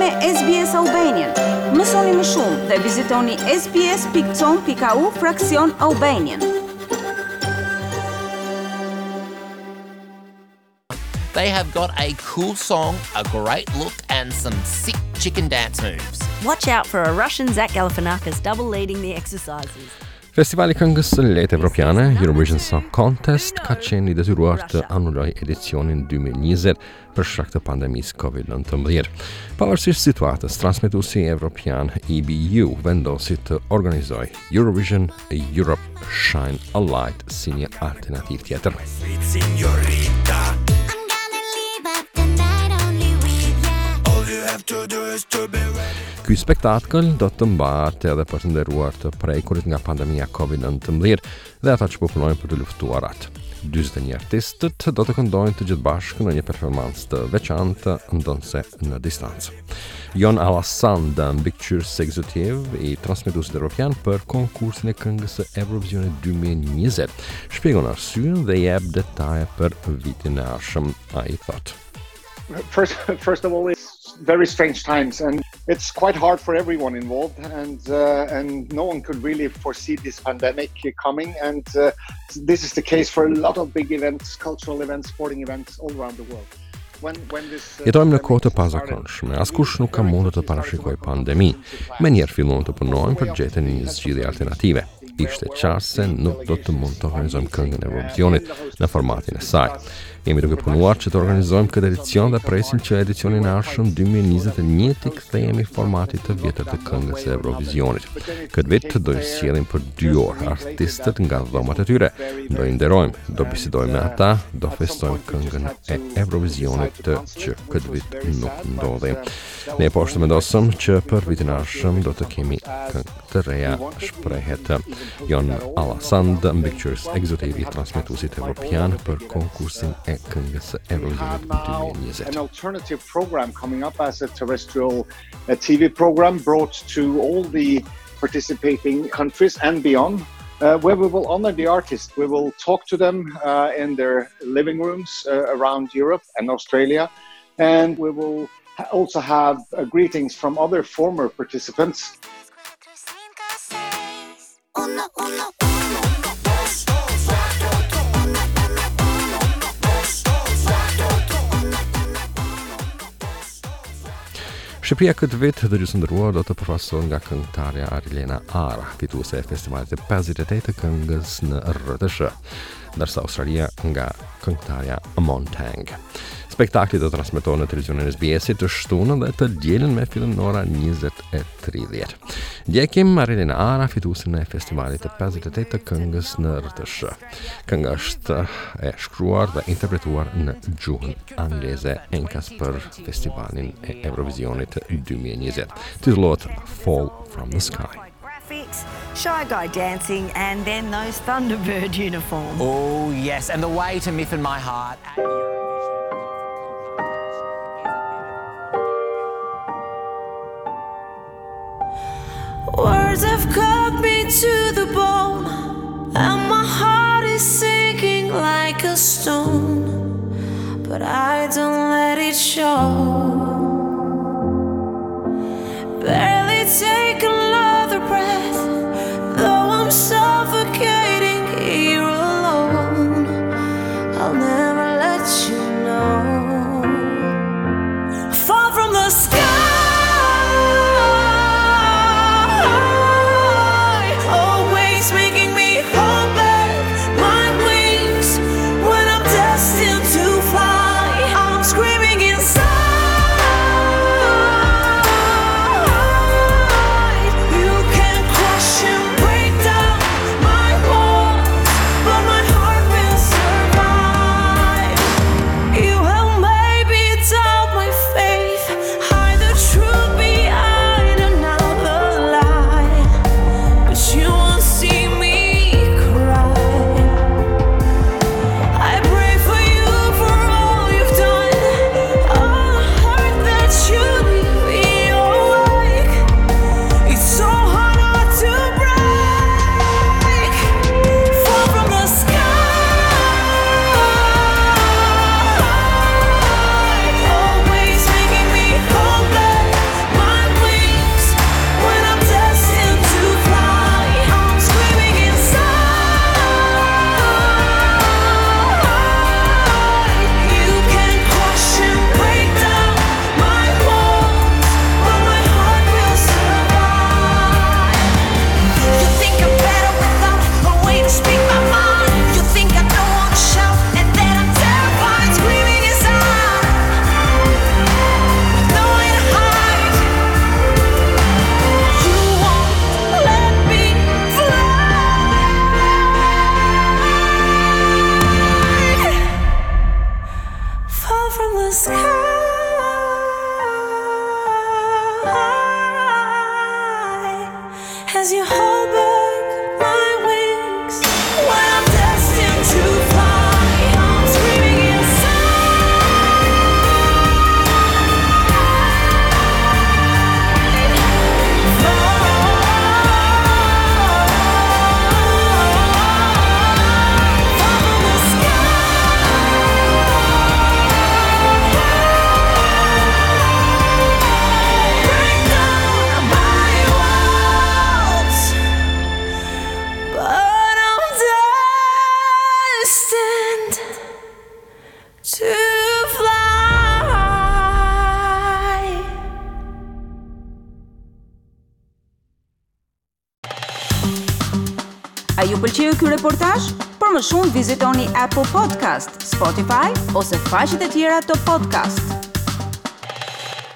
me SBS Albanian. Mësoni më shumë dhe vizitoni sbs.com.au/Albanian. They have got a cool song, a great look, and some sick chicken dance moves. Watch out for a Russian Zach Galifianakis double leading the exercises. Festivali këngës së lehtë evropiane, Eurovision Song Contest, ka qenë i detyruar të anulloj edicionin 2020 për shkak të pandemisë COVID-19. Pavarësisht situatës, transmetuesi evropian EBU vendosi të organizojë Eurovision Europe Shine a Light si një alternativë tjetër. Ky spektakël do të mbahet edhe për të nderuar të prekurit nga pandemia COVID-19 dhe ata që po punojnë për të luftuar atë. 41 artistët do të këndojnë të gjithë bashkë në një performancë të veçantë, ndonse në distancë. Jon Alasan, mbikëqyrës ekzekutiv i transmetuesit evropian për konkursin e këngës së Eurovisionit 2020, shpjegon arsyen dhe jep detaje për vitin e ardhshëm. Ai thotë: First of all, it's very strange times, and it's quite hard for everyone involved, and no one could really foresee this pandemic coming, and this is the case for a lot of big events, cultural events, sporting events all around the world. Jetojmë në kohë të pazakonshme, askush nuk ka mundur të parashikojë pandemi. Menjëherë fillon të punojmë për gjetjen e një zgjidhje alternative. Ishte qartë se nuk do të mund të organizojmë këngën e Eurovisionit në formatin e saj. Jemi duke punuar që të organizojmë këtë edicion dhe presim që edicionin e ardhshëm 2021 të kthehemi formatit të vjetër të këngës së Eurovisionit. Këtë vit do i sjellim për 2 orë artistët nga dhomat e tyre. Do i nderojmë, do bisedojmë me ata, do festojmë këngën e Eurovisionit që këtë vit nuk ndodhi. Ne po ashtu mendosëm që për vitin e ardhshëm do të kemi këngë të reja, shprehet Jon Alasan, mbikëqyrës ekzekutiv i transmetuesit evropian për konkursin e këngës së Eurovisionit 2020. An alternative program coming up as a terrestrial TV program brought to all the participating countries and beyond, where we will honor the artists. We will talk to them in their living rooms around Europe and Australia, and we will also have greetings from other former participants. Shqipëria këtë vit dhe gjysmëndëruar do të përfaqësohet nga këngëtarja Arilena Ara, fituese e festivalit të 58 të këngës në RTS, ndërsa Australia nga këngëtarja Montang. Spektakli do transmetohet në televizionin e SBS-it të shtunën dhe të dielën me fillim në ora 20:30. Ndjekim Arilena Ara, fituesen e festivalit të 58 të këngës në RTS. Kënga është e shkruar dhe interpretuar në gjuhën angleze enkas për festivalin e Eurovisionit 2020. Titullohet Fall from the Sky. Shy Guy dancing, and then those Thunderbird uniforms. Oh, yes, and the way to Myth in My Heart. Words have cut me to the bone, and my heart is sinking like a stone, but I don't let it show. Barely take another breath, though I'm suffocating here alone. I'll never let you know. Fall from the sky, always making me hold back my wings when I'm destined to fly. I'm screaming inside. from the sky as you hold back my wings. When I'm destined to fly, I'm screaming to fly. A ju pëlqeu ky reportazh? Për më shumë vizitoni Apple Podcast, Spotify ose faqet e tjera të podcast.